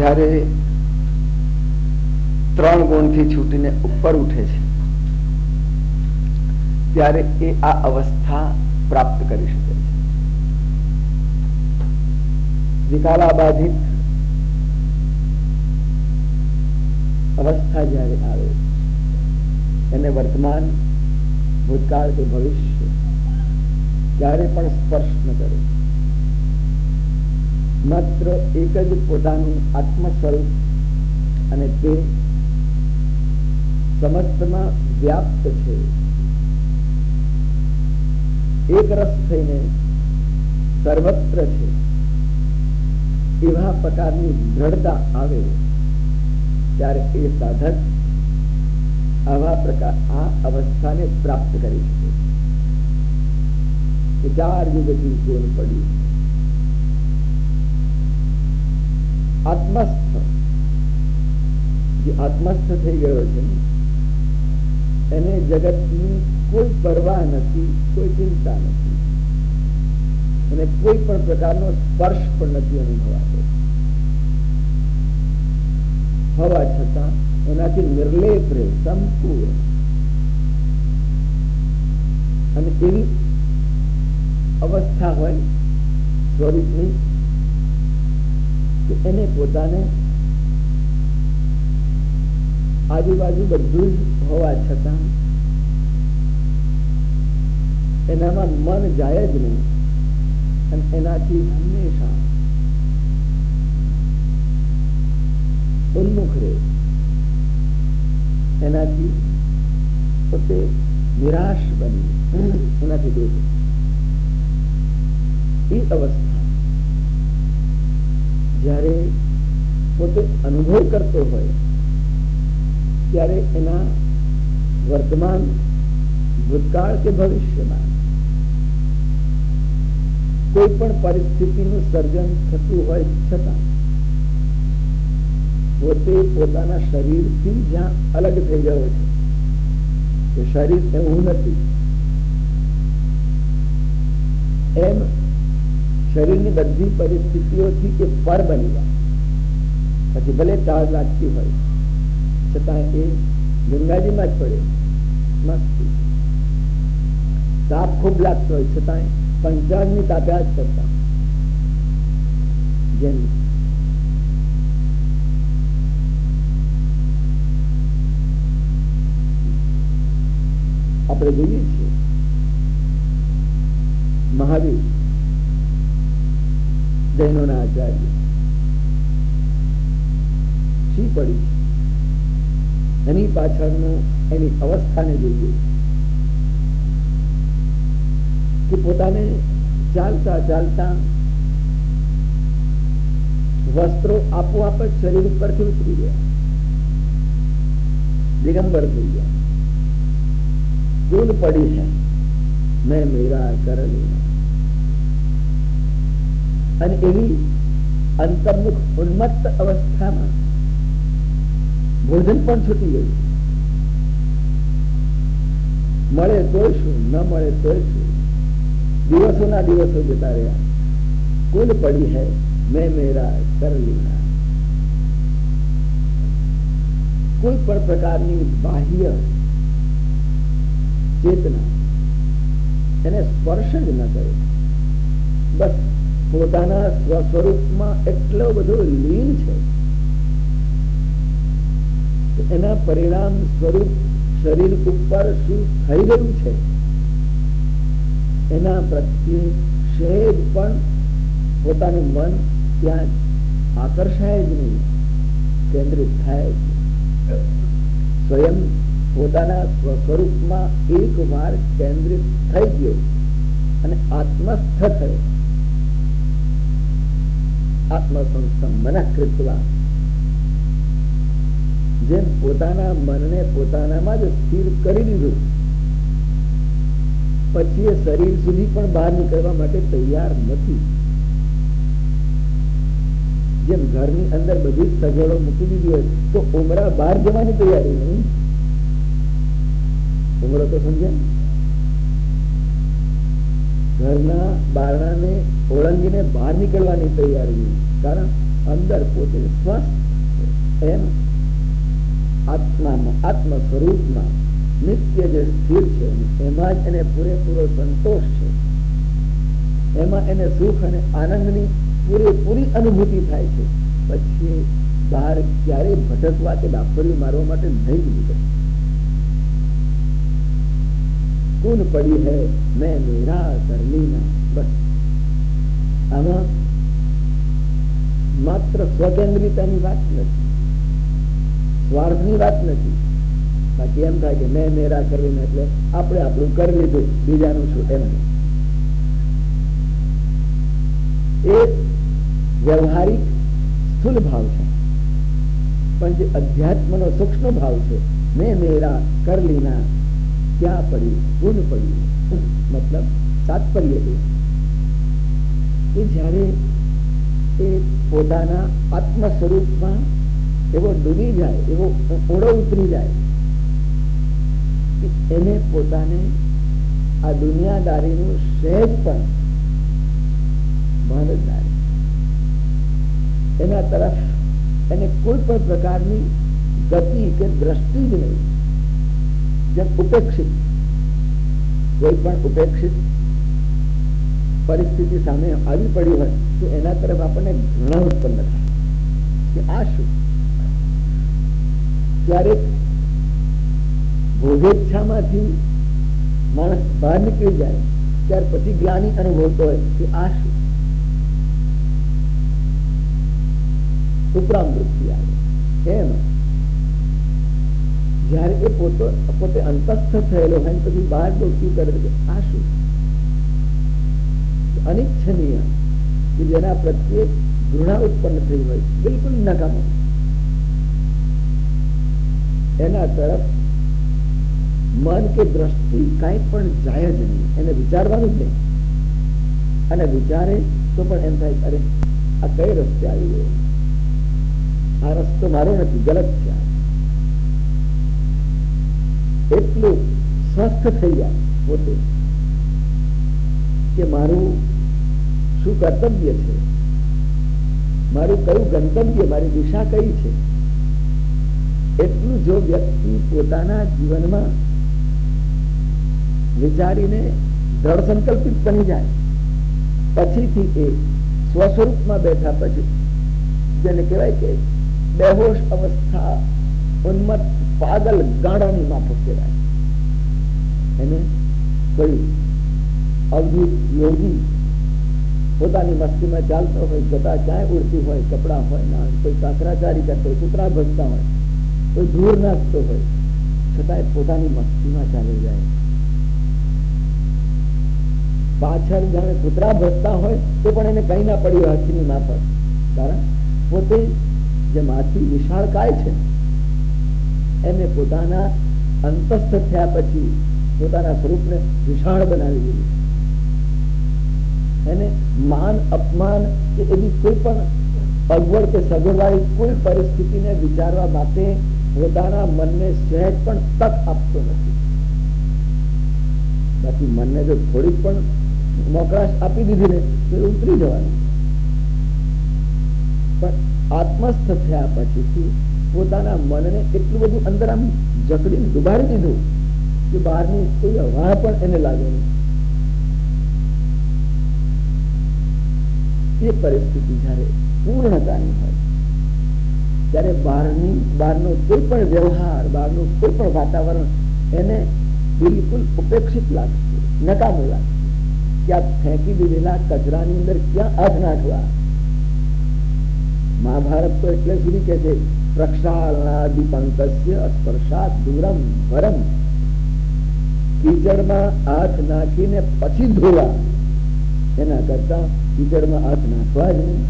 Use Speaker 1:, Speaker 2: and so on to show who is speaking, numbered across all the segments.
Speaker 1: જ્યારે 3 ગુણથી છૂટીને ઉપર ઉઠે છે ત્યારે એ આ અવસ્થા પ્રાપ્ત કરી શકે છે. વિકારાબાધિત અવસ્થા જ્યારે આવે એને વર્તમાન, ભૂતકાળ કે ભવિષ્ય ક્યારે પણ સ્પર્શ ન કરે. માત્ર એક જ પોતાનું આત્મ સ્વરૂપ અને તે સમસ્તમાં વ્યાપ્ત છે. એક રસ થઈને સર્વત્ર છે એવા પ્રકારની દ્રઢતા આવે ત્યારે એ સાધક આ અવસ્થાને પ્રાપ્ત કરી શકે છે. 4 યુગથી ગુણ પડ્યું. આત્મસ્થ, જે આત્મસ્થ થઈ ગયો છે એને જગતની કોઈ પરવા નથી, કોઈ ચિંતા નથી, અને કોઈ પણ પ્રકારનો સ્પર્શ પણ નથી અનુભવાતો. હોવા છતાં એનાથી નિર્લેપ રહે, સંપૂર્ણ. અને એવી અવસ્થા હોય સ્વરૂપની કે એને પોતાને આજુબાજુ બધું જ હોવા છતાં એનામાં મન જાય જ નહીં, અને એનાથી હંમેશા ઉન્મુખ રહે. એનાથી પોતે નિરાશ બની એનાથી દૂર. એ અવસ્થા જ્યારે પોતે અનુભવ કરતો હોય ત્યારે એના વર્તમાન, ભૂતકાળ કે ભવિષ્યમાં કોઈ પણ પરિસ્થિતિનું સર્જન થતું હોય છતાં પોતે પોતાના શરીરથી જ્યાં અલગ થઈ ગયો છે, એ શરીર એવું નથી એમ શરીરની બધી પરિસ્થિતિઓથી એ પર બની જાય. પછી ભલે ટાળ લાગતી હોય છતાં એ ગંગાજીમાં જ પડે, મસ્તી. તાપ ખૂબ લાગતો હોય છતાં પંચાગ્નિ તાપ્યા જ કરતા. જેમ આપણે જોઈએ છીએ મહાવીર જૈનોના આચાર્ય શી પડી એની પાછળનું એની અવસ્થાને જોઈએ કે પોતાને ચાલતા ચાલતા વસ્ત્રો આપોઆપ જ શરીર ઉપરથી ઉતરી ગયા, દિગંબર થઈ ગયા. ધૂળ પડી है मैं मेरा कर लेना. અને એવી અંતર્મુખ ઉન્મત્ત અવસ્થામાં ભોજન પણ છૂટી ગયું. મળે તોય શું, ન મળે તોય શું, દિવસોના દિવસો જતા રહ્યા. કુલ પડી है मैं मेरा कर लेना. કોઈ પણ પ્રકારની બાહ્ય ચેતના એને સ્પર્શ જ ન કરે. બસ પોતાના સ્વસ્વરૂપમાં એટલો બધો લીન છે કે એના પરિણામ સ્વરૂપ શરીર ઉપર શું થઈ રહ્યું છે એના પ્રત્યે સહેજ પણ પોતાનું મન ત્યાં આકર્ષાય જ નહીં, કેન્દ્રિત થાય જ નહીં. સ્વયં પોતાના સ્વસ્વરૂપમાં એક વાર કેન્દ્રિત થઈ ગયો અને આત્મસ્થ થયો. આત્મસંસ્થમ મનઃ કૃત્વા, જેમ પોતાના મનને પોતાનામાં જ સ્થિર કરી દીધું પછી એ શરીર સુધી પણ બહાર નીકળવા માટે તૈયાર નથી. જેમ ઘરની અંદર બધી સગવડો મૂકી દીધી હોય તો ઉમરા બહાર જવાની તૈયારી નહીં. ઉમરો તો સમજ્યા, ઘરના બારણાને ઓળંગીને બહાર નીકળવાની તૈયારી નહીં. કારણ અંદર પોતે સ્વસ્થ એમ આત્મામાં, આત્મ સ્વરૂપમાં નિત્ય જે સ્થિર છે એમાં જ એને પૂરેપૂરો સંતોષ છે, એમાં એને સુખ અને આનંદની પૂરેપૂરી અનુભૂતિ થાય છે. પછી બહાર ક્યારેય ભટકવા કે ડાફરિયું મારવા માટે નહીં જ નીકળે. કુન પડી હૈ મેં મેરા કરલીના, બસ આમાં માત્ર સ્વકેન્દ્રિતાની વાત નથી, સ્વાર્થની વાત નથી. બાકી એમ થાય કે મેં મેરા કરલીના એટલે આપણે આપણું કરી લીધું, બીજાનું શું, એમ નહીં. એ વ્યવહારિક સ્થૂલ ભાવ છે, પણ જે અધ્યાત્મનો સૂક્ષ્મ ભાવ છે, મેં મેરા કરલીના, ક્યાં પડી, પૂન પડી, મતલબ તાત્પર્ય એ જયારે એ પોતાના આત્મ સ્વરૂપમાં એવો ડૂબી જાય, એવો ઊંડો ઉતરી જાય કે એને પોતાને આ દુનિયાદારીનું સહેજ પણ ભાન જ ના રહે. એના તરફ એને કોઈ પણ પ્રકારની ગતિ કે દ્રષ્ટિ જ નહીં. જેમ ઉપેક્ષિત, કોઈ પણ ઉપેક્ષિત પરિસ્થિતિ સામે આવી પડી હોય તો એના તરફ આપણને ઘૃણા ઉત્પન્ન થાય કે આ શું. ક્યારેક ભોગેચ્છામાંથી માણસ બહાર નીકળી જાય ત્યાર પછી જ્ઞાની અનુભવતો હોય કે આ શું. ઉપરામ વૃત્તિ આવે. એમ જયારે એ પોતે અંતસ્થ થયેલો હોય પછી બહાર ડોક્યું કરે કે આ શું અનિચ્છનીય, કે જેના પ્રત્યે ઘૃણા ઉત્પન્ન થઈ હોય, બિલકુલ નકામો, એના તરફ મન કે દ્રષ્ટિ કાંઈ પણ જાય જ નહીં. એને વિચારવાનું જ નહીં. અને વિચારે તો પણ એમ થાય અરે આ કઈ રસ્તે આવી ગયો, આ રસ્તો મારો નથી, ગલત છે. એટલું સ્વસ્થ થઈ જાય પોતે કે મારું શું કર્તવ્ય છે, મારું કયું ગંતવ્ય, મારી દિશા કઈ છે, એટલું જો વ્યક્તિ પોતાના જીવનમાં વિચારીને દ્રઢ સંકલ્પિત બની જાય, પછીથી એ સ્વસ્વરૂપમાં બેઠા પછી જેને કહેવાય કે બેહોશ અવસ્થા, ઉન્મત્ત પાગલ ગાડાની માફક કહેવાય. એને કોઈ અવધૂત યોગી પોતાની મસ્તીમાં ચાલતો હોય, જતા ક્યાંય ઉડતી હોય, કપડા હોય ના, કોઈ કાકરાચારી કરતો હોય, કૂતરા ભજતા હોય, કોઈ ધૂળ નાખતો હોય, છતાંય પોતાની મસ્તીમાં ચાલી જાય. પાછળ જાણે કૂતરા ભજતા હોય તો પણ એને કઈ ના પડ્યું હાથીની માફક. કારણ પોતે જે માથી વિશાળ કાય છે એને પોતાના અંતસ્થ થયા પછી પોતાના સ્વરૂપને વિશાળ બનાવી દીધું. એને માન અપમાન કે એવી કોઈ પણ અગવડ કે સગવડવાળી કોઈ પરિસ્થિતિને વિચારવા માટે પોતાના મનને સહેજ પણ તક આપતો નથી. બાકી મનને જો થોડીક પણ મોકળાશ આપી દીધી ને તો ઉતરી જવાનું. પણ આત્મસ્થ થયા પછીથી પોતાના મનને એટલું બધું અંદર આમ જકડીને ડુબાડી દીધું કે બહારની કોઈ હવા પણ એને લાગે નહીં. એ પરિસ્થિતિ જયારે પૂર્ણતાની હોય ત્યારે બહારનો કોઈ પણ વ્યવહાર, બહારનું કોઈ પણ વાતાવરણ એને બિલકુલ ઉપેક્ષિત લાગશે, નકામું લાગશે. ક્યાં ફેંકી દીધેલા કચરાની અંદર ક્યાં હાથ નાખવા. મહાભારત તો એટલે સુધી કે છે પ્રક્ષાલનાદિપંકસ્ય સ્પર્શાત દૂરમ વરમ. કીચડમાં હાથ નાખીને પછી ધોવા એના કરતા કીચડમાં હાથ નાખવા જ નહીં.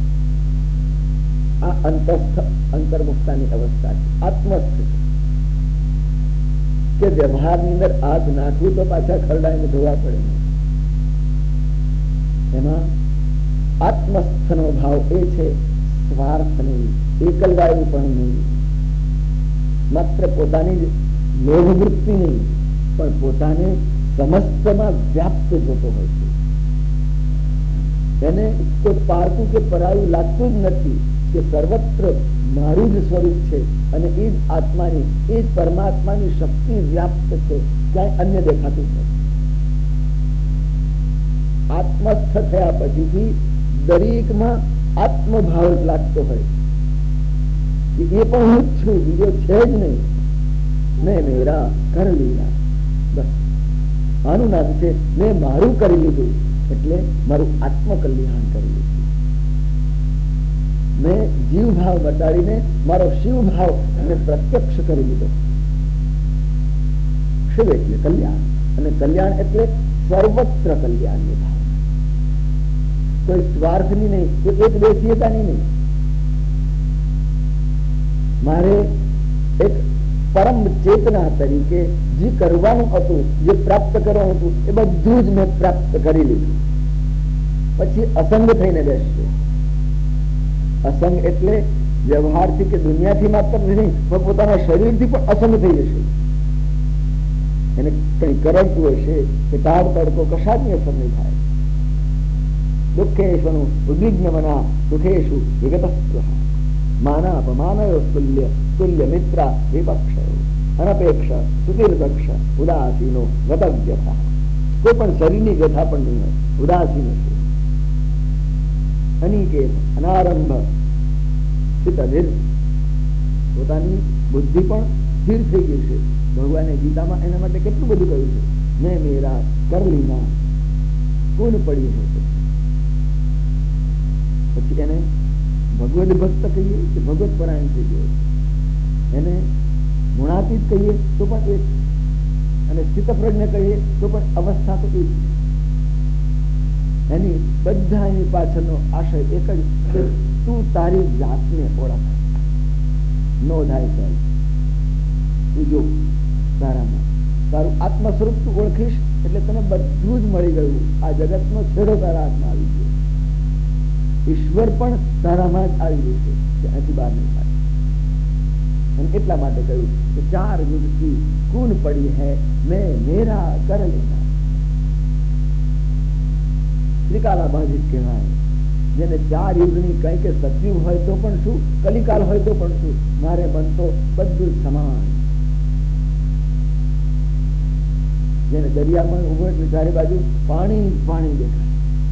Speaker 1: આ અંતસ્થ અંતર્મુક્તાની અવસ્થા છે, આત્મસ્થ કે વ્યવહારની અંદર હાથ નાખવું તો પાછા ખરડાઈને ધોવા પડે. એમાં આત્મસ્થનો ભાવ એ છે સ્વાર્થ નહીં, એકલવાયું પણ નહીં, માત્ર પોતાની જ લોભ વૃત્તિ નહીં પણ પોતાને સમસ્તમાં વ્યાપ્ત જોતો હોય છે. એને કોઈ પારકું કે પરાયું લાગતું જ નથી કે સર્વત્ર મારું જ સ્વરૂપ છે અને એ જ આત્માની, એ જ પરમાત્માની શક્તિ વ્યાપ્ત છે, ક્યાંય અન્ય દેખાતું જ નથી. આત્મસ્થ થયા પછીથી દરેકમાં આત્મભાવ લાગતો હોય કે એ પણ હું જ છું, બીજો છે જ નહીં. મેં મેરા કર લીધા, બસ આનું નામ છે મેં મારું કરી લીધું, એટલે મારું આત્મકલ્યાણ કરી લીધું. મેં જીવ ભાવ બતાડીને મારો શિવ ભાવ મેં પ્રત્યક્ષ કરી લીધો. શિવ એટલે કલ્યાણ, અને કલ્યાણ એટલે સર્વત્ર કલ્યાણની ભાવ, કોઈ સ્વાર્થની નહીં, કોઈ એક દેશીયતાની નહીં. મારે એક પરમ ચેતના તરીકે જે કરવાનું હતું, જે પ્રાપ્ત કરવાનું હતું, એ બધું જ મેં પ્રાપ્ત કરી લીધું. પછી અસંગ થઈને બેસશે. અસંગ એટલે વ્યવહારથી કે દુનિયાથી માત્ર નહીં, પણ પોતાના શરીરથી પણ અસંગ થઈ જશે. એને કઈ કરડતું હશે કે તાવ તડકો કશાની અસર નહીં થાય. દુઃખેશનું ઉદ્વિગ્નમના સુખેશુ વિગતસ્પૃહ માના અપમાનયો તુલ્ય તુલ્ય મિત્ર વિપક્ષયો અનપેક્ષ સુતીર્દક્ષ ઉદાસીનો ગતવ્યથા. કોઈ પણ શરીરની વ્યથા પણ નહીં હોય, ઉદાસીન હશે. અનિકેત અનારંભ સ્થિતધિર, પોતાની બુદ્ધિ પણ સ્થિર થઈ ગઈ છે. ભગવાને ગીતામાં એના માટે કેટલું બધું કહ્યું છે. મેં મેરા કર લીધા, કોણ પડી છે. પછી એને ભગવદ ભક્ત કહીએ કે ભગવત પરાયણ થઈ ગયો, એને ગુણાતીત કહીએ તો પણ એક, અને સ્થિત પ્રજ્ઞ કહીએ તો પણ અવસ્થા તો એક. એની બધા એની પાછળનો આશય એક જ કે તું તારી જાતને ઓળખ, નો થાય ચાલ. તું જો તારામાં તારું આત્મ સ્વરૂપ તું ઓળખીશ એટલે તને બધું જ મળી ગયું. આ જગતનો છેડો તારા હાથમાં આવી ગયો. ઈશ્વર પણ તારામાં જ આવી જશે, ત્યાંથી બહાર નહીં થાય. અને એટલા માટે કહ્યું કે 4 યુગ કી કુન પડી હૈ મેં મેરા કર લેના. ત્રિકાલાબાધિત કહેવાય, જેને 4 યુગની કઈ કે સતયુગ હોય તો પણ શું, કલિકાલ હોય તો પણ શું, મારે મન તો બધું જ સમાન. જેને દરિયામાં ઉભો એટલે ચારે બાજુ પાણી પાણી દેખાય,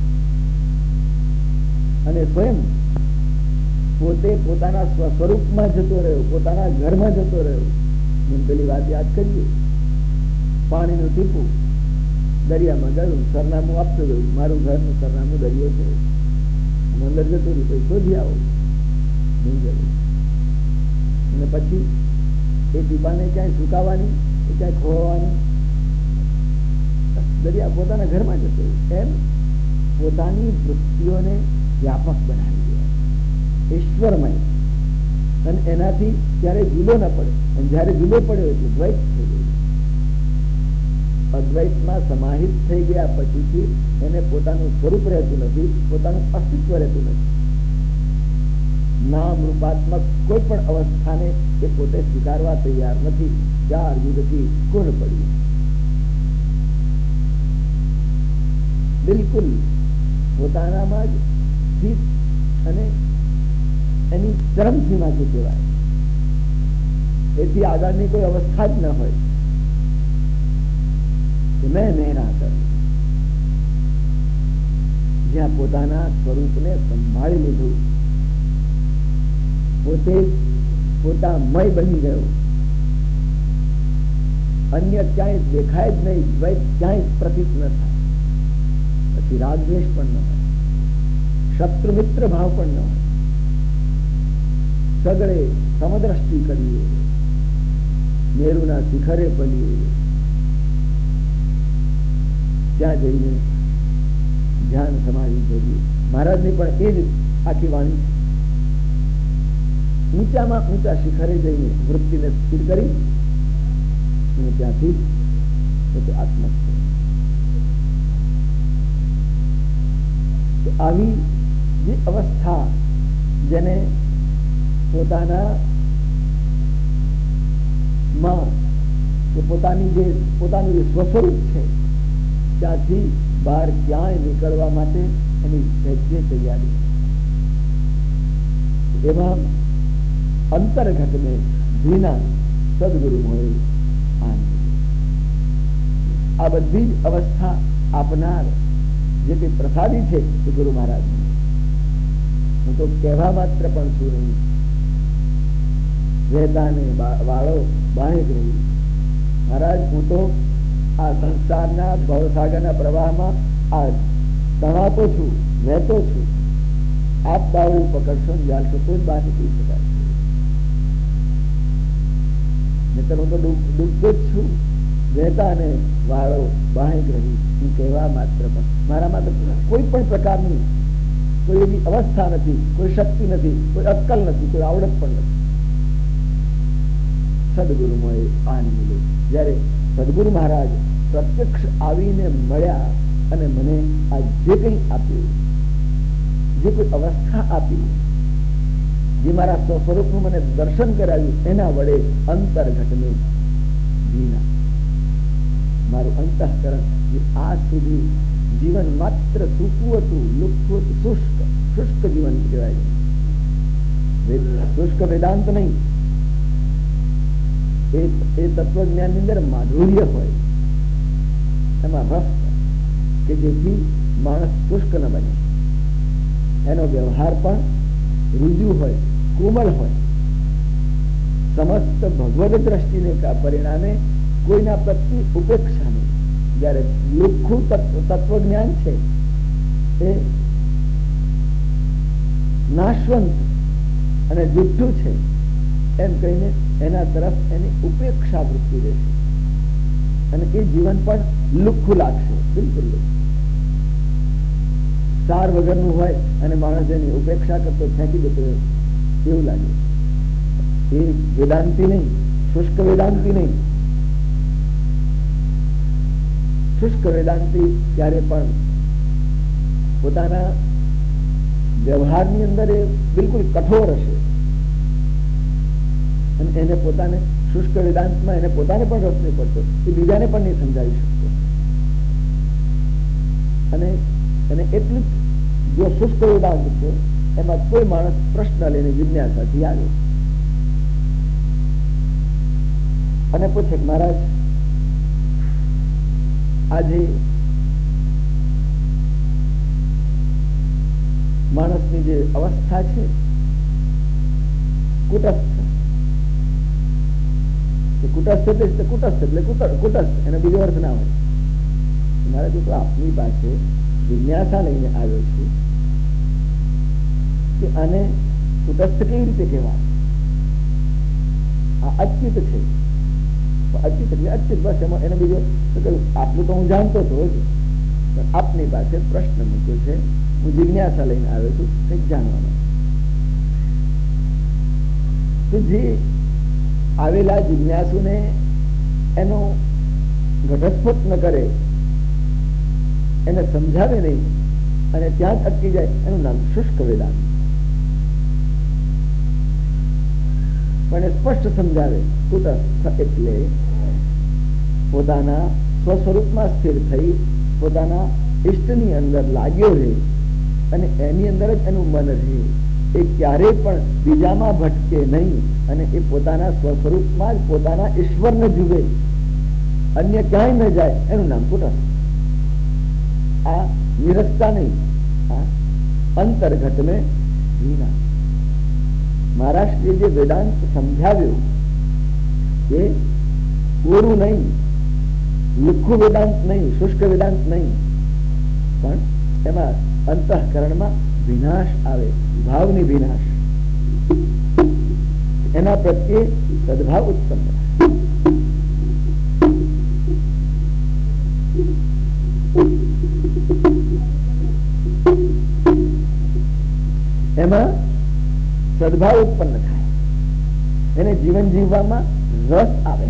Speaker 1: અને સ્વયં પોતે પોતાના સ્વસ્વરૂપમાં જતો રહ્યો, પોતાના ઘરમાં જતો રહ્યો. મેં પેલી વાત યાદ કરીએ, પાણીનું ટીપું દરિયામાં ગયું, સરનામું આપતું ગયું, મારું ઘરનું સરનામું દરિયો છે, હું અંદર જતો રહ્યું, કોઈ શોધી આવો નહીં ગયું. અને પછી એ ટીપાને ક્યાંય સુકાવાની, એ ક્યાંય ખોવાની, દરિયા પોતાના ઘરમાં જતો રહ્યું. એમ પોતાની વૃત્તિઓને વ્યાપક બનાવી દે, ઈશ્વરમય, અને એનાથી ક્યારે જુદો ન પડે. અને જયારે જુદો પડ્યો એટલે દ્વૈત થઈ ગયું. અદ્વૈતમાં સમાહિત થઈ ગયા પછીથી એને પોતાનું સ્વરૂપ રહેતું નથી, પોતાનું અસ્તિત્વ રહેતું નથી. નામ રૂપાત્મક કોઈ પણ અવસ્થાને એ પોતે સ્વીકારવા તૈયાર નથી. 4 યુગથી કોણ પડી, બિલકુલ પોતાનામાં જ સ્થિત, અને એની ચરમ સીમા જે કહેવાય, એથી આગળની કોઈ અવસ્થા જ ન હોય. મેં મેરા કર, જ્યાં પોતાના સ્વરૂપને સંભાળી લીધું, પોતે પોતામય બની ગયો, અન્ય ક્યાંય દેખાય જ નહીં, દ્વૈત ક્યાંય પ્રતીત ન થાય. પછી રાગદ્વેષ પણ ન હોય, શત્રુ મિત્ર ભાવ પણ ન હોય. સગળે સમદ્રષ્ટિ કરીએ, મેરુના શિખરે પલીએ, ત્યાં જઈને ધ્યાન સમાધિ કરીએ. મહારાજની પણ એ જ આખી વાણી, ઊંચામાં ઊંચા શિખરે જઈને વૃત્તિને સ્થિર કરી અને ત્યાંથી પોતે આત્મસ્થ. તો આવી જે અવસ્થા, જેને પોતાના માં કે પોતાનું જે સ્વસ્વરૂપ છે ત્યાંથી બહાર ક્યાંય નીકળવા માટે એની સહેજે તૈયારી. એમાં અંતર્ઘટ ને ભીના સદગુરુ મોએ આનંદ. આ બધી જ અવસ્થા આપનાર જે કઈ પ્રસાદી છે એ ગુરુ મહારાજ. હું તો કહેવા માત્ર પણ છું નહીં, વહેતા ને વાળો બાહેક રહી. મહારાજ હું તો આ સંસારના ભવસાગરના પ્રવાહમાં આ તણાતો છું, વહેતો છું. આપ દાવડું પકડશો ને જાળશો તો જ બહાર નીકળી શકાય. નહીતર હું તો ડૂબતો જ છું. વહેતા ને વાળો બાહેક રહી. હું કહેવા માત્ર પણ મારામાં તો કોઈ પણ પ્રકારની કોઈ એવી અવસ્થા નથી, કોઈ શક્તિ નથી, કોઈ અક્કલ નથી, કોઈ આવડત પણ નથી. સદગુરુ મોએ આનંદ મળ્યો. જયારે સદગુરુ મહારાજ પ્રત્યક્ષ આવીને મળ્યા અને મને આ જે કંઈ આપ્યું, જે કોઈ અવસ્થા આપી, જે મારા સ્વસ્વરૂપનું મને દર્શન કરાવ્યું, એના વડે અંતર્ઘટને ભીના. મારું અંતઃકરણ જે આજ સુધી જીવન માત્ર સૂકવું હતું, લુખ્ખું હતું, શુષ્ક જીવન કહેવાય. શુષ્ક વેદાંત નહીં, એ તત્વજ્ઞાન ની અંદર માધુર્ય હોય, એમાં રસ કે જેથી માણસ શુષ્ક ન બને. એનો વ્યવહાર પણ રુજુ હોય, કોમળ હોય. સમસ્ત ભગવદ દ્રષ્ટિને પરિણામે કોઈના પ્રત્યે ઉપેક્ષા નહીં. જયારે લુખ્ખું તત્વજ્ઞાન છે એ નાશવંત અને જુઠ્ઠું છે એમ કહીને એના તરફ એની ઉપેક્ષા વૃત્તિ રહેશે અને એ જીવન પણ લુખ્ખું લાગશે. બિલકુલ સાર વગરનું હોય અને માણસ એની ઉપેક્ષા કરતો ફેંકી દેતો એવું લાગે. એ વેદાંતિ નહીં, શુષ્ક વેદાંતિ નહીં. શુષ્ક વેદાંતિ ત્યારે પણ પોતાના વ્યવહારની અંદર એ બિલકુલ કઠોર હશે અને એને પોતાને શુષ્ક વેદાંતમાં એને પોતાને પણ રસ નહીં પડતો, એ બીજાને પણ નહીં સમજાવી શકતો. અને એને એટલું જો શુષ્ક વેદાંત છે એમાં કોઈ માણસ પ્રશ્ન લઈને જિજ્ઞાસાથી આવે અને પૂછે કે મહારાજ આજે માણસની જે અવસ્થા છે કુટસ્થ, કુટસ્થ એટલે કુટસ્થ એટલે કુટસ્થ, એનો બીજો અર્થ ના હોય. મહારાજ તો આપની પાસે જિજ્ઞાસા લઈને આવ્યો છું કે આને કુટસ્થ કેવી રીતે કહેવાય. આ અચ્યુત છે, અચ્યુત એટલે અચ્યુત, બસ એમાં એને બીજો આટલું તો હું જાણતો હતો જ, પણ આપની પાસે પ્રશ્ન મૂક્યો છે, હું જિજ્ઞાસા લઈને આવ્યો છું કંઈક જાણવાનો. તો જે આવેલા જિજ્ઞાસુને એનો ઘટસ્ફોટ ન કરે, એને સમજાવે નહીં અને ત્યાં જ અટકી જાય, એનું નામ શુષ્ક વેદાંત. પણ એ સ્પષ્ટ સમજાવે. કુટસ્થ એટલે પોતાના સ્વસ્વરૂપમાં સ્થિર થઈ પોતાના ઇષ્ટની અંદર લાગ્યો રહે અને એની અંદર જ એનું મન રહે. એ ક્યારેય પણ બીજામાં ભટકે નહીં અને એ પોતાના સ્વસ્વરૂપમાં જ પોતાના ઈશ્વરને જુએ, અન્ય ક્યાંય ન જાય, એનું નામ કુટસ્થ. આ નિરસતા નહીં, આ અંતર્ઘટ મેં ભીના. મહારાષ્ટ્રીય જે વેદાંત સમજાવ્યો એ કોરું નહીં, લુખ્ખું વેદાંત નહીં, શુષ્ક વેદાંત નહીં, પણ એમાં અંતઃકરણમાં વિનાશ આવે, ભાવની વિનાશ. એના પ્રત્યે સદભાવ ઉત્પન્ન થાય. એમાં સદભાવ ઉત્પન્ન થાય, એને જીવન જીવવામાં રસ આવે.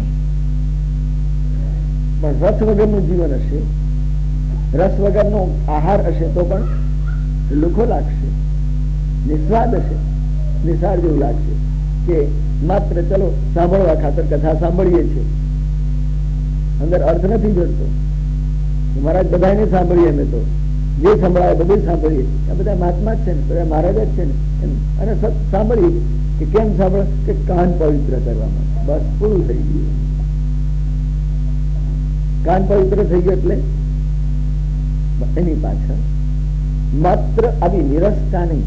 Speaker 1: પણ રસ વગરનું જીવન હશે, રસ વગરનો આહાર હશે તો પણ લુખો લાગશે, નિસ્વાદ હશે, નિસાર જેવું લાગશે કે માત્ર ચલો સાંભળવા ખાતર કથા સાંભળીએ છીએ, અંદર અર્થ નથી જોડતો. મહારાજ બધાને સાંભળીએ અમે તો જે સંભળાય બધું સાંભળીએ, આ બધા મહાત્મા જ છે ને, બધા મહારાજ જ છે ને એમ. અને સાંભળીએ કે કેમ સાંભળે કે કાન પવિત્ર કરવા માટે, બસ પૂરું થઈ ગયું. કાન પવિત્ર થઈ ગયો એટલે એની પાછળ માત્ર આવી નિરસતા નહીં,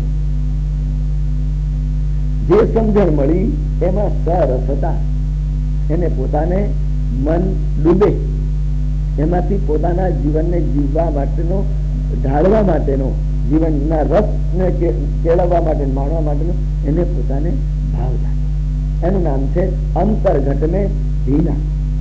Speaker 1: જે સમજણ મળી એમાં સરસ હતા, એને પોતાને મન ડૂબે, એમાંથી પોતાના જીવનને જીવવા માટેનો, ઢાળવા માટેનો, જીવનના રસને કેળવવા માટે, માણવા માટેનો એને પોતાને ભાવ લાગે. એનું નામ છે અંતર્ઘટને ભીના.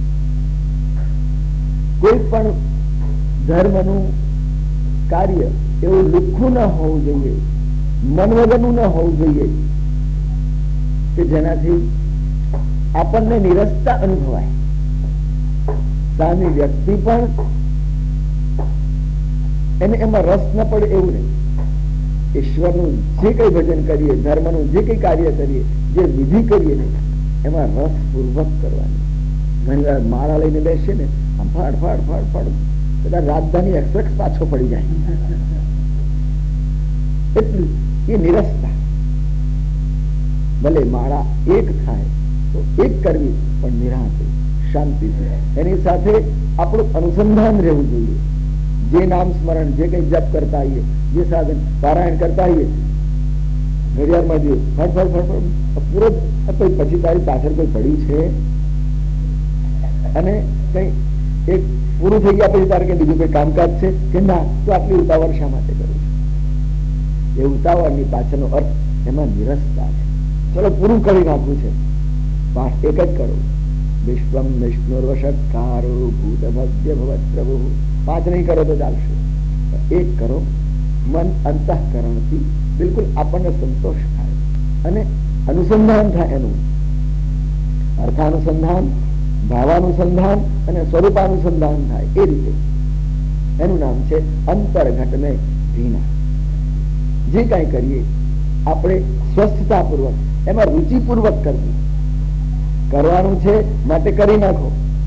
Speaker 1: કોઈ પણ ધર્મનું કાર્ય એવું લુખ્ખું ન હોવું જોઈએ, મન વગરનું ન હોવું જોઈએ કે જેનાથી આપણને નિરસતા અનુભવાય. સામી વ્યક્તિ પણ એને એમાં રસ ન પડે એવું નહીં. ઈશ્વરનું જે કઈ ભજન કરીએ, ધર્મનું જે કઈ કાર્ય કરીએ, જે વિધિ કરીએ ને એમાં રસ પૂર્વક કરવાની. ઘણી વાર માળા લઈને બેસે ને આમ ફાડ ફાડ ફાડ ફાડ, કદાચ રાજધાની એક્સપ્રેસ પાછો પડી જાય. એટલું એ નિરસતા. ભલે માળા એક થાય તો એક કરવી, પણ નિરાંતે શાંતિથી. એની સાથે આપણું અનુસંધાન રહેવું જોઈએ. જે નામ સ્મરણ, જે કઈ જપ કરતા આવીએ, જે સાધન પારાયણ કરતા આવીએ, ઘડિયાળમાં જોઈએ ફળ ફળ ફળ ફળ પૂરો, પછી તારી પાછળ કોઈ પડ્યું છે અને કઈ એક પૂરું થઈ ગયા પછી તારે કઈ બીજું કઈ કામકાજ છે કે ના, તો આટલી ઉતાવળ શા માટે કરું છું? એ ઉતાવળની પાછળનો અર્થ એમાં નિરસતા છે. ચલો પૂરું કરી નાખવું છે, પાઠ એક જ કરો. વિશ્વમ વિષ્ણુર્વષત્કારો ભૂત ભવ્ય ભવત પ્રભુ. 5 નહીં કરો તો ચાલશે, એક કરો. મન અંતઃકરણથી બિલકુલ આપણને સંતોષ થાય અને અનુસંધાન થાય. એનું અર્થાનુસંધાન, ભાવાનુસંધાન અને સ્વરૂપાનુસંધાન થાય. એ રીતે એનું નામ છે અંતર્ઘટને ભીના. જે કઈ કરીએ આપણે સ્વસ્થતાપૂર્વક, એમાં રુચિપૂર્વક કરવું. કરવાનું છે માટે કરી નાખો.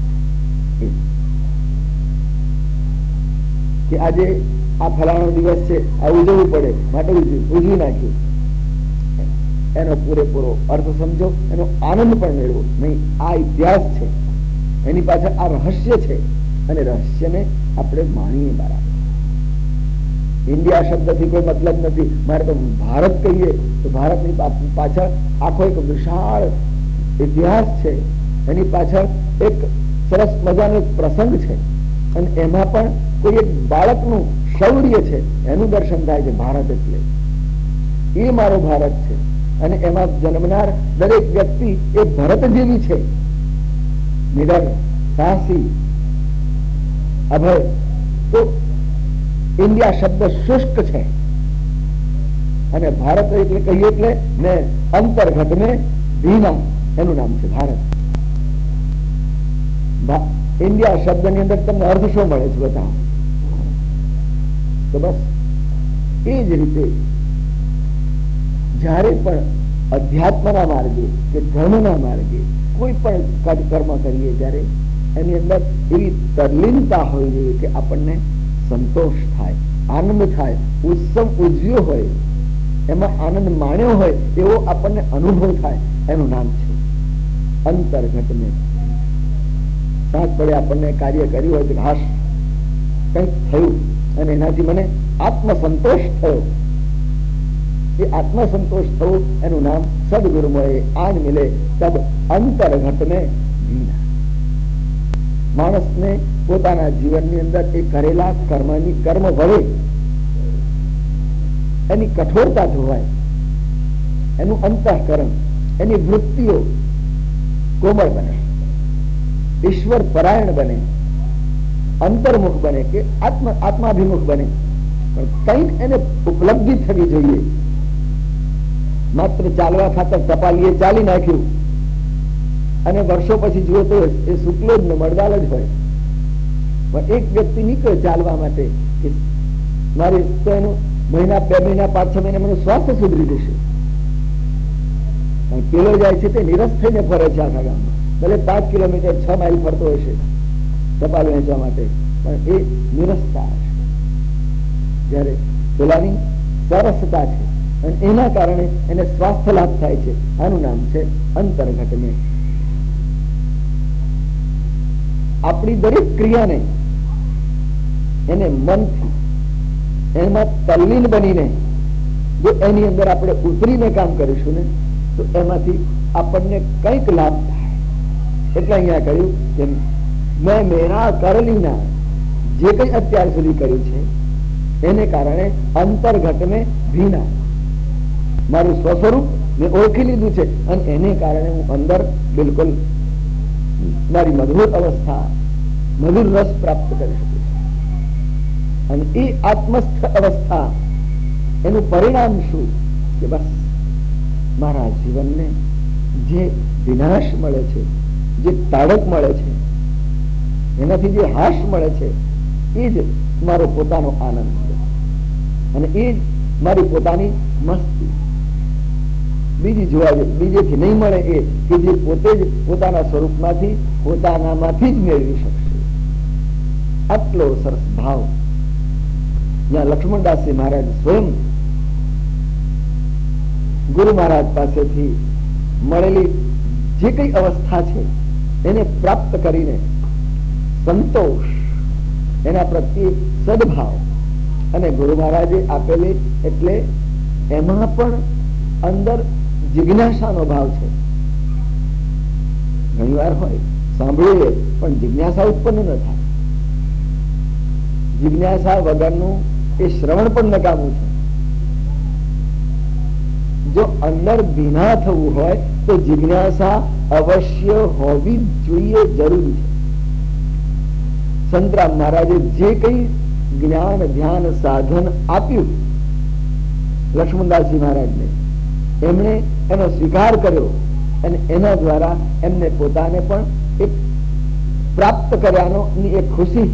Speaker 1: કે આજે આ ફલાણો દિવસ છે, આ ઉજવવું પડે માટે ઉજવી નાખ્યું. એનો પૂરેપૂરો અર્થ સમજો, એનો આનંદ પણ મેળવો. નહીં, આ ઇતિહાસ છે, એની પાછળ આ રહસ્ય છે અને રહસ્યને આપણે માણીએ. બરાબર, ઇન્ડિયા શબ્દથી કોઈ મતલબ નથી. મારે તો ભારત કહીએ તો ભારતની પાછળ આખો એક વિશાળ ઇતિહાસ છે. એની પાછળ એક સરસ મજાનો એક પ્રસંગ છે અને એમાં પણ કોઈ એક બાળકનું શૌર્ય છે, એનું દર્શન થાય છે. ભારત એટલે એ મારો ભારત છે અને એમાં જન્મનાર દરેક વ્યક્તિ એ ભરત જેવી છે. નિડર, સાહસી, અભય. તો ઇન્ડિયા શબ્દ શુષ્ક છે અને ભારત એટલે કહીએ એટલે ને અંતર્ઘટને ભીના, એનું નામ છે ભારત. ઇન્ડિયા શબ્દ ની અંદર તમને અર્થ શું મળે છે બતાવો? તો બસ એ જ રીતે જયારે પણ અધ્યાત્મના માર્ગે કે ધર્મના માર્ગે કોઈ પણ કર્મ કરીએ, ત્યારે એની અંદર એવી તરલીનતા હોવી જોઈએ કે આપણને સંતોષ થાય, આનંદ થાય, ઉત્સવ ઉજવ્યો હોય, એમાં આનંદ માણ્યો હોય એવો આપણને અનુભવ થાય. એનું નામ છે અંતર્ઘટને. સાત પડે આપણને કાર્ય કર્યું હોય તો હાશ કંઈક થયું અને એનાથી મને આત્મસંતોષ થયો. એ આત્મસંતોષ થવું એનું નામ સદગુરુ મળે આન મિલે તબ અંતર્ઘટને ભીના. માણસને પોતાના જીવનની અંદર એ કરેલા કર્મ વડે એની કઠોરતા જોવાય, એનું અંતઃકરણ, એની વૃત્તિઓ કોમળ બને, ઈશ્વર પરાયણ બને, અંતર્મુખ બને કે આત્માભિમુખ બને. પણ કંઈક એને ઉપલબ્ધિ થવી જોઈએ. માત્ર ચાલવા ખાતર ટપાલીએ ચાલી નાખ્યું અને વર્ષો પછી જુઓ તો એ શુક્લો જ મળદાલ જ હોય. પણ એક વ્યક્તિ નીકળે ચાલવા માટે કે મારે તો એનું મહિના, 2 મહિના, 5-6 મહિના મને સ્વાસ્થ્ય સુધરી જશે. પેલો જાય છે તે નિરસ થઈને ફરે છે આખા ગામમાં. ભલે 5 કિલોમીટર 6 માઇલ ફરતો હશે ટપાલ વહેંચવા માટે, પણ એ નિરસતા હશે. જ્યારે પેલાની સરસતા છે અને એના કારણે એને સ્વાસ્થ્ય લાભ થાય છે. આનું નામ છે અંતર્ઘટને. આપણી દરેક ક્રિયાને એને મનથી એમાં તલ્લીન બનીને જો એની અંદર આપણે ઉતરીને કામ કરીશું ને તો એમાંથી આપણને કંઈક લાભ થાય. એટલે અહીંયા કહ્યું કે મેં મેરા કરલીના, જે કંઈ અત્યાર સુધી કર્યું છે એને કારણે અંતર્ઘટને ભીના, મારું સ્વસ્વરૂપ મેં ઓળખી લીધું છે અને એને કારણે હું અંદર બિલકુલ મારી મધુર અવસ્થા, મધુર રસ પ્રાપ્ત કરી શકું છું. અને એ આત્મસ્થ અવસ્થા એનું પરિણામ શું કે બસ મારા જીવનને જે વિનાશ મળે છે, જે તાડક મળે છે, એનાથી જે હાશ મળે છે એ જ મારો પોતાનો આનંદ અને એ જ મારી પોતાની મસ્તી. બીજી જોવા બીજેથી નહીં મળે એ કે જે પોતે જ પોતાના સ્વરૂપમાંથી પોતાનામાંથી જ મેળવી શકશે. આટલો સરસ ભાવ જ્યાં લક્ષ્મણદાસજી મહારાજ સ્વયં ગુરુ મહારાજ પાસેથી મળેલી જે કઈ અવસ્થા છે એને પ્રાપ્ત કરીને સંતોષ, એના પ્રત્યે સદભાવ અને ગુરુ મહારાજે આપેલી એટલે એમાં પણ અંદર જિજ્ઞાસાનો ભાવ છે. ઘણી વાર હોય સાંભળીએ પણ જિજ્ઞાસા ઉત્પન્ન ન થાય. જિજ્ઞાસા વગરનું એ શ્રવણ પણ નકામું છે. જો અંદર ભીના થવું હોય તો જિજ્ઞાસા અવશ્ય હોવી જોઈએ, જરૂરી છે. સંતરામ મહારાજે જે કઈ જ્ઞાન ધ્યાન સાધન આપ્યું લક્ષ્મણદાસજી મહારાજને, એમણે એનો સ્વીકાર કર્યો અને એના દ્વારા એમને પોતાને પણ એક પ્રાપ્ત કર્યાનો એક ખુશી,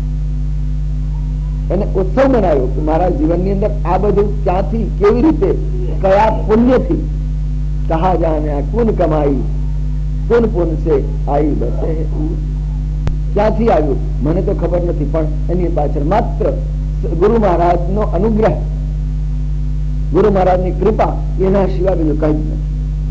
Speaker 1: એને ઉત્સવ મનાવ્યો કે મારા જીવનની અંદર આ બધું ક્યાંથી, કેવી રીતે, કયા પુણ્યથી, કહા જાને કુન કમાઈ કુન પુન સે આઈ બસે, ક્યાંથી આવ્યું મને તો ખબર નથી, પણ એની પાછળ માત્ર ગુરુ મહારાજનો અનુગ્રહ, ગુરુ મહારાજની કૃપા, એના સિવાય બીજું કઈ જ નથી.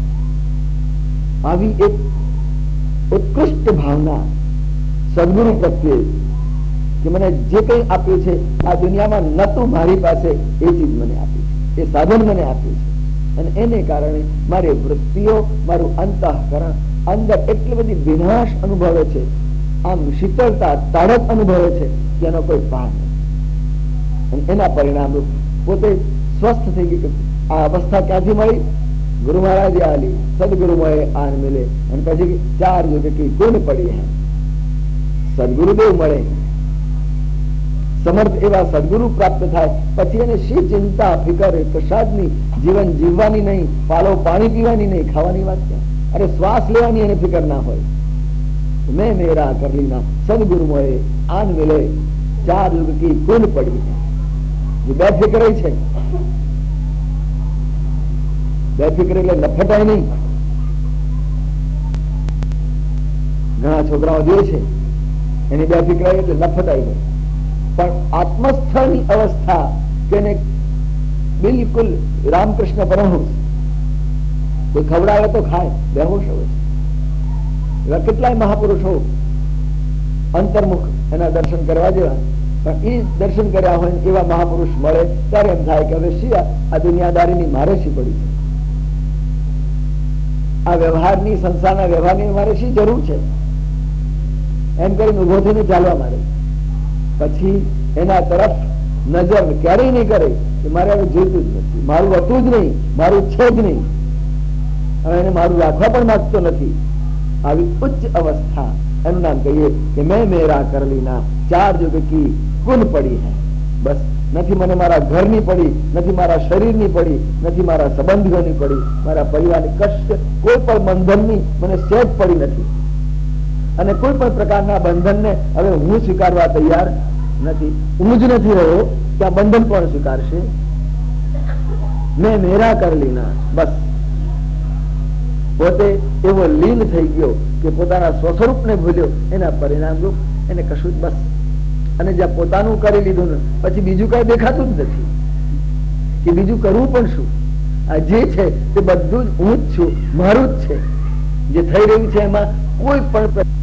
Speaker 1: આવી એક ઉત્કૃષ્ટ ભાવના સદગુરુ પ્રત્યે કે મને જે કઈ આપ્યું છે આ દુનિયામાં નતું મારી પાસે, એ ચીજ મને આપી છે, એ સાધન મને આપ્યું છે અને એને કારણે મારી વૃત્તિઓ, મારું અંતઃકરણ અંદર એટલી બધી વિનાશ અનુભવે છે, આમ શીતળતા, તાડક અનુભવે છે કે એનો કોઈ પાર નથી. અને એના પરિણામ પોતે સ્વસ્થ થઈ ગયું. આ અવસ્થા ક્યાંથી મળી? ગુરુ મહારાજે આલી, સદગુરુ મળે આન મિલે. અને પછી 4 યુગ કી ગુણ પડી હે, સદગુરુદેવ મળે, સમર્થ એવા સદગુરુ પ્રાપ્ત થાય પછી એને શી ચિંતા ફિકર પ્રસાદની, જીવન જીવવાની નહીં, પાલો પાણી પીવાની નહીં, ખાવાની વાત ક્યાં? અરે શ્વાસ લેવાની એને ફિકર ના હોય. મેં મેરા કરલીના સદગુરુ મળે આન મિલે, 4 યુગ કી ગુણ પડી હે. જે બે ફિકર છે, બે ફિકર એટલે લફટાય નહીં. ઘણા છોકરાઓ જે છે એની બે ફિકર એટલે લફટાઈ ગઈ, પણ આત્મસ્થળની અવસ્થા કે બિલકુલ રામકૃષ્ણ પરમહંસ, કોઈ ખવડાવે તો ખાય, બેહોશ હોય છે. એવા કેટલાય મહાપુરુષો અંતર્મુખ, એના દર્શન કરવા જેવા, પણ એ દર્શન કર્યા હોય એવા મહાપુરુષ મળે ત્યારે એમ થાય કે હવે શી આ દુનિયાદારીની મારે શી પડી છે, આ વ્યવહારની, સંસારના વ્યવહારની મારે શી જરૂર છે, એમ કરીને ઉભો થઈને ચાલવા માંડે. પછી એના તરફ નજર ક્યારેય નહીં કરે કે મારે હવે જોઈતું જ નથી, મારું હતું જ નહીં, મારું છે જ નહીં, હવે એને મારું રાખવા પણ માંગતો નથી. આવી ઉચ્ચ અવસ્થા, એનું નામ કહીએ કે મેં મેરા કરલીના 4 યુગ કી ગુણ પડી હે. બસ નથી મને મારા ઘરની પડી, નથી મારા શરીરની પડી, નથી મારા સંબંધીઓની પડી, મારા પરિવારની કષ્ટ કોઈ પણ બંધનની મને સેજ પડી નથી. અને કોઈ પણ પ્રકારના બંધનને હવે હું સ્વીકારવા તૈયાર નથી. હું જ નથી રહ્યો ત્યાં બંધન પણ સ્વીકારશે. મેં મેરા કરલીના, બસ પોતે એવો લીન થઈ ગયો કે પોતાના સ્વસ્વરૂપને ભૂલ્યો. એના પરિણામ રૂપ એને કશું બસ અને જ્યાં પોતાનું કરી લીધું ને પછી બીજું કઈ દેખાતું જ નથી કે બીજું કરવું પણ શું. આ જે છે તે બધું જ હું જ છું, મારું જ છે. જે થઈ રહ્યું છે એમાં કોઈ પણ